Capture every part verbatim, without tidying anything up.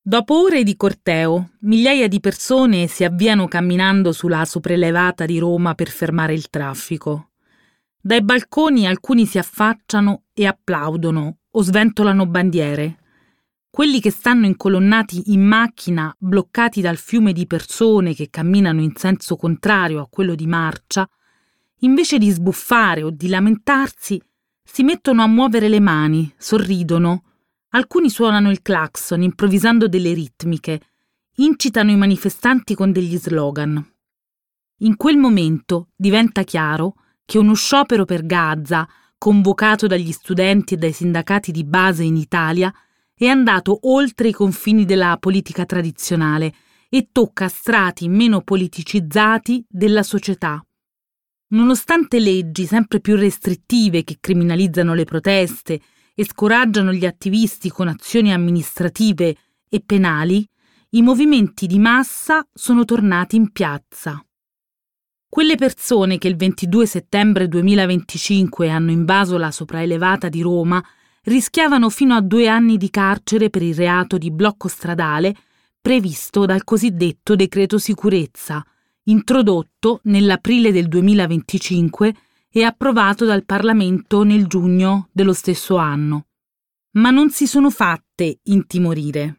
Dopo ore di corteo, migliaia di persone si avviano camminando sulla sopraelevata di Roma per fermare il traffico. Dai balconi alcuni si affacciano e applaudono o sventolano bandiere. Quelli che stanno incolonnati in macchina, bloccati dal fiume di persone che camminano in senso contrario a quello di marcia, invece di sbuffare o di lamentarsi, si mettono a muovere le mani, sorridono. Alcuni suonano il clacson improvvisando delle ritmiche, incitano i manifestanti con degli slogan. In quel momento diventa chiaro che uno sciopero per Gaza, convocato dagli studenti e dai sindacati di base in Italia, è andato oltre i confini della politica tradizionale e tocca strati meno politicizzati della società. Nonostante leggi sempre più restrittive che criminalizzano le proteste e scoraggiano gli attivisti con azioni amministrative e penali, i movimenti di massa sono tornati in piazza. Quelle persone che il ventidue settembre duemilaventicinque hanno invaso la sopraelevata di Roma rischiavano fino a due anni di carcere per il reato di blocco stradale previsto dal cosiddetto decreto sicurezza, introdotto nell'aprile del duemilaventicinque e approvato dal Parlamento nel giugno dello stesso anno. Ma non si sono fatte intimorire.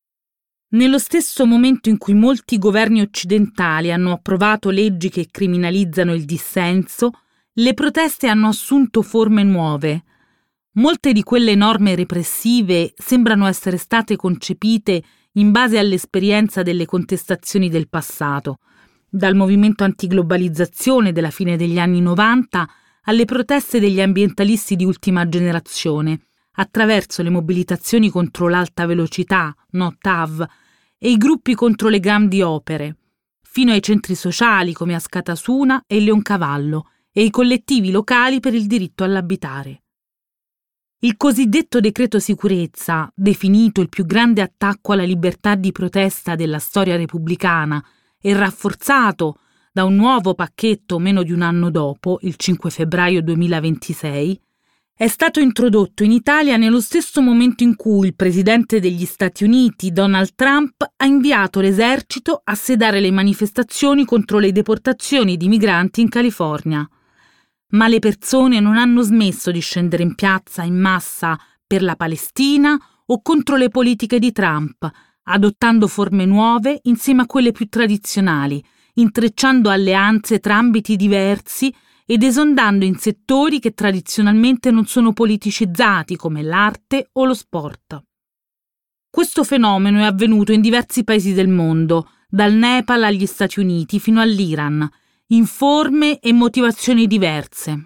Nello stesso momento in cui molti governi occidentali hanno approvato leggi che criminalizzano il dissenso, le proteste hanno assunto forme nuove. Molte di quelle norme repressive sembrano essere state concepite in base all'esperienza delle contestazioni del passato, dal movimento antiglobalizzazione della fine degli anni novanta alle proteste degli ambientalisti di ultima generazione, attraverso le mobilitazioni contro l'alta velocità, no T A V, e i gruppi contro le grandi opere, fino ai centri sociali come Askatasuna e Leoncavallo e i collettivi locali per il diritto all'abitare. Il cosiddetto decreto sicurezza, definito il più grande attacco alla libertà di protesta della storia repubblicana e rafforzato da un nuovo pacchetto meno di un anno dopo, il cinque febbraio duemilaventisei, è stato introdotto in Italia nello stesso momento in cui il presidente degli Stati Uniti, Donald Trump, ha inviato l'esercito a sedare le manifestazioni contro le deportazioni di migranti in California. Ma le persone non hanno smesso di scendere in piazza in massa per la Palestina o contro le politiche di Trump, adottando forme nuove insieme a quelle più tradizionali, intrecciando alleanze tra ambiti diversi ed esondando in settori che tradizionalmente non sono politicizzati come l'arte o lo sport. Questo fenomeno è avvenuto in diversi paesi del mondo, dal Nepal agli Stati Uniti fino all'Iran, in forme e motivazioni diverse.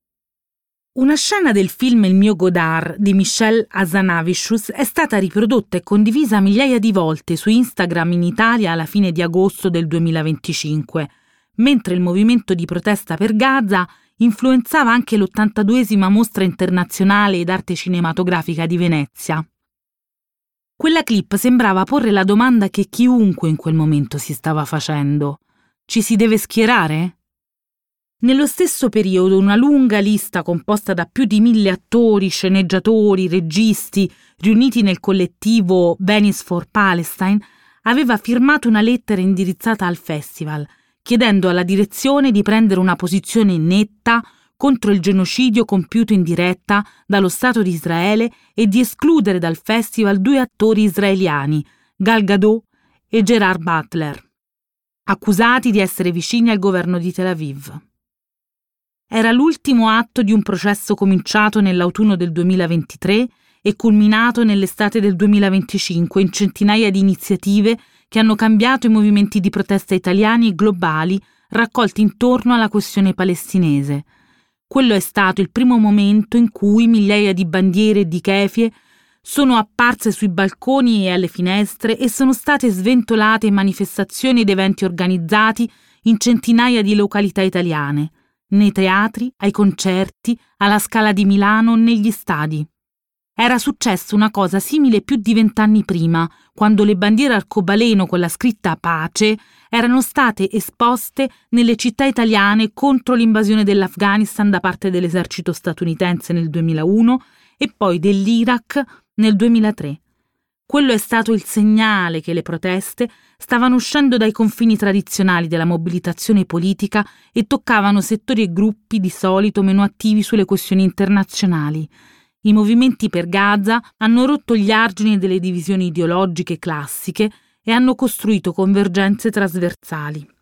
Una scena del film Il mio Godard di Michel Hazanavicius è stata riprodotta e condivisa migliaia di volte su Instagram in Italia alla fine di agosto del duemilaventicinque, mentre il movimento di protesta per Gaza influenzava anche l'ottantaduesima Mostra internazionale d'arte cinematografica di Venezia. Quella clip sembrava porre la domanda che chiunque in quel momento si stava facendo: ci si deve schierare? Nello stesso periodo una lunga lista composta da più di mille attori, sceneggiatori, registi riuniti nel collettivo Venice for Palestine aveva firmato una lettera indirizzata al festival, chiedendo alla direzione di prendere una posizione netta contro il genocidio compiuto in diretta dallo Stato di Israele e di escludere dal festival due attori israeliani, Gal Gadot e Gerard Butler, accusati di essere vicini al governo di Tel Aviv. Era l'ultimo atto di un processo cominciato nell'autunno del duemilaventitré e culminato nell'estate del duemilaventicinque in centinaia di iniziative che hanno cambiato i movimenti di protesta italiani e globali raccolti intorno alla questione palestinese. Quello è stato il primo momento in cui migliaia di bandiere e di kefie sono apparse sui balconi e alle finestre e sono state sventolate in manifestazioni ed eventi organizzati in centinaia di località italiane, nei teatri, ai concerti, alla Scala di Milano, negli stadi. Era successa una cosa simile più di vent'anni prima, quando le bandiere arcobaleno con la scritta pace erano state esposte nelle città italiane contro l'invasione dell'Afghanistan da parte dell'esercito statunitense nel duemilauno e poi dell'Iraq nel duemilatré. Quello è stato il segnale che le proteste stavano uscendo dai confini tradizionali della mobilitazione politica e toccavano settori e gruppi di solito meno attivi sulle questioni internazionali. I movimenti per Gaza hanno rotto gli argini delle divisioni ideologiche classiche e hanno costruito convergenze trasversali.